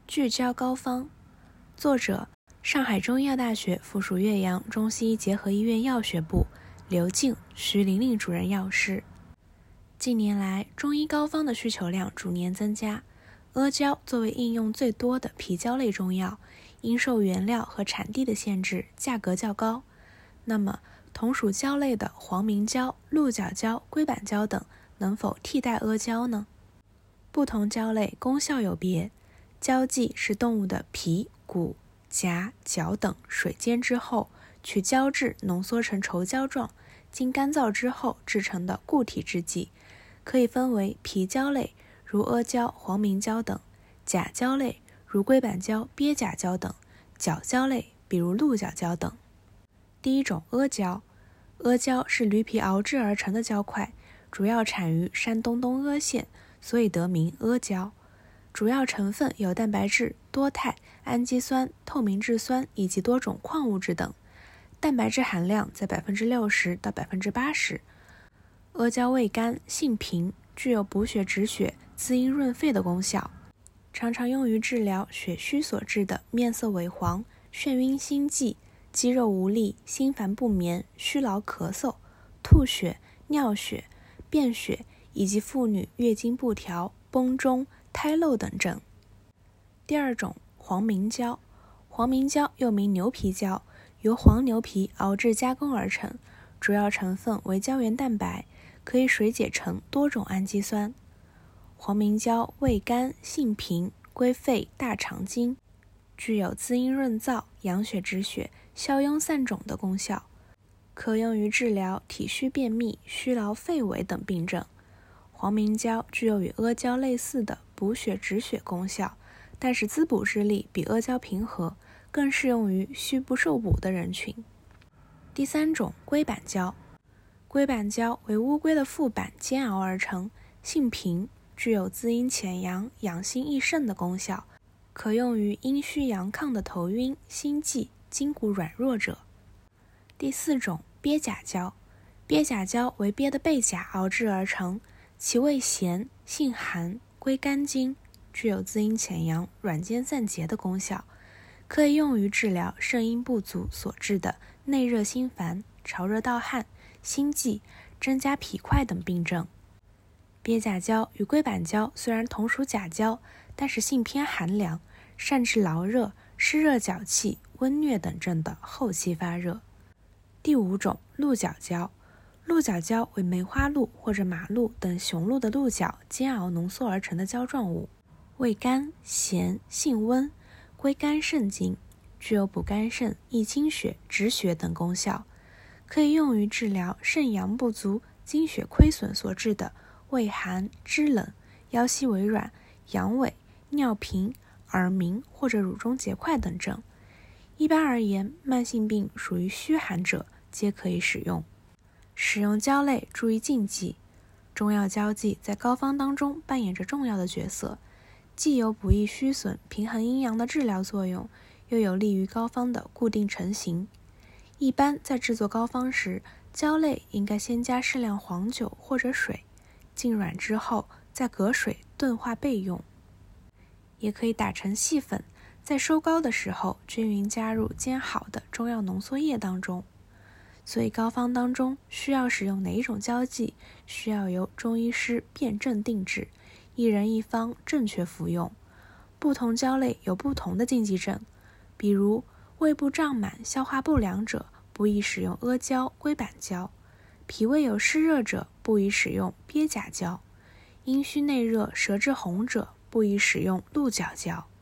聚焦膏方，作者上海中医药大学附属岳阳中西医结合医院药学部刘静、徐玲玲主任药师。近年来，中医膏方的需求量逐年增加，阿胶作为应用最多的皮胶类中药，因受原料和产地的限制，价格较高。那么，同属胶类的黄明胶、鹿角胶、龟板胶等能否替代阿胶呢？不同胶类功效有别，胶剂是动物的皮、骨、甲、角等水煎之后，取胶质浓缩成稠胶状，经干燥之后制成的固体制剂，可以分为皮胶类，如阿胶、黄明胶等；甲胶类，如龟板胶、鳖甲胶等；角胶类，比如鹿角胶等。第一种阿胶，阿胶是驴皮熬制而成的胶块，主要产于山东东阿县，所以得名阿胶。主要成分有蛋白质、多肽、氨基酸、透明质酸以及多种矿物质等，蛋白质含量在 60%到 80%。 阿胶味甘，性平，具有补血止血、滋阴润肺的功效，常常用于治疗血虚所致的面色萎黄、眩晕心悸、肌肉无力、心烦不眠、虚劳咳嗽、吐血、尿血、便血以及妇女月经不调、崩中、胎漏等症。第二种黄明胶，黄明胶又名牛皮胶，由黄牛皮熬制加工而成，主要成分为胶原蛋白，可以水解成多种氨基酸。黄明胶味甘，性平，归肺大肠经，具有滋阴润燥、养血止血、消痈散肿的功效，可用于治疗体虚便秘、虚劳肺痿等病症。黄明胶具有与阿胶类似的补血止血功效，但是滋补之力比阿胶平和，更适用于虚不受补的人群。第三种龟板胶，龟板胶为乌龟的腹板煎熬而成，性平，具有滋阴潜阳、养心益肾的功效，可用于阴虚阳亢的头晕、心悸、筋骨软弱者。第四种鳖甲胶，鳖甲胶为鳖的背甲熬制而成，其味咸，性寒，归肝经，具有滋阴潜阳、软坚散结的功效，可以用于治疗肾阴不足所致的内热心烦、潮热盗汗、心悸、增加脾块等病症。鳖甲胶与龟板胶虽然同属甲胶，但是性偏寒凉，善治劳热、湿热脚气、温疟等症的后期发热。第五种鹿角胶，鹿角胶为梅花鹿或者马鹿等雄鹿的鹿角煎熬浓缩而成的胶状物，味甘，咸，性温，归肝肾经，具有补肝肾、益精血、止血等功效，可以用于治疗肾阳不足、精血亏损所致的畏寒、肢冷、腰膝微软、阳痿、尿频、耳鸣或者乳中结块等症。一般而言，慢性病属于虚寒者皆可以使用。使用胶类注意禁忌。中药胶剂在膏方当中扮演着重要的角色，既有补益虚损、平衡阴阳的治疗作用，又有利于膏方的固定成型。一般在制作膏方时，胶类应该先加适量黄酒或者水，浸软之后再隔水炖化备用。也可以打成细粉，在收膏的时候均匀加入煎好的中药浓缩液当中。所以膏方当中需要使用哪一种胶剂，需要由中医师辨证定制，一人一方正确服用。不同胶类有不同的禁忌症，比如胃部胀满、消化不良者不宜使用阿胶、龟板胶；脾胃有湿热者不宜使用鳖甲胶；阴虚内热、舌质红者不宜使用鹿角胶。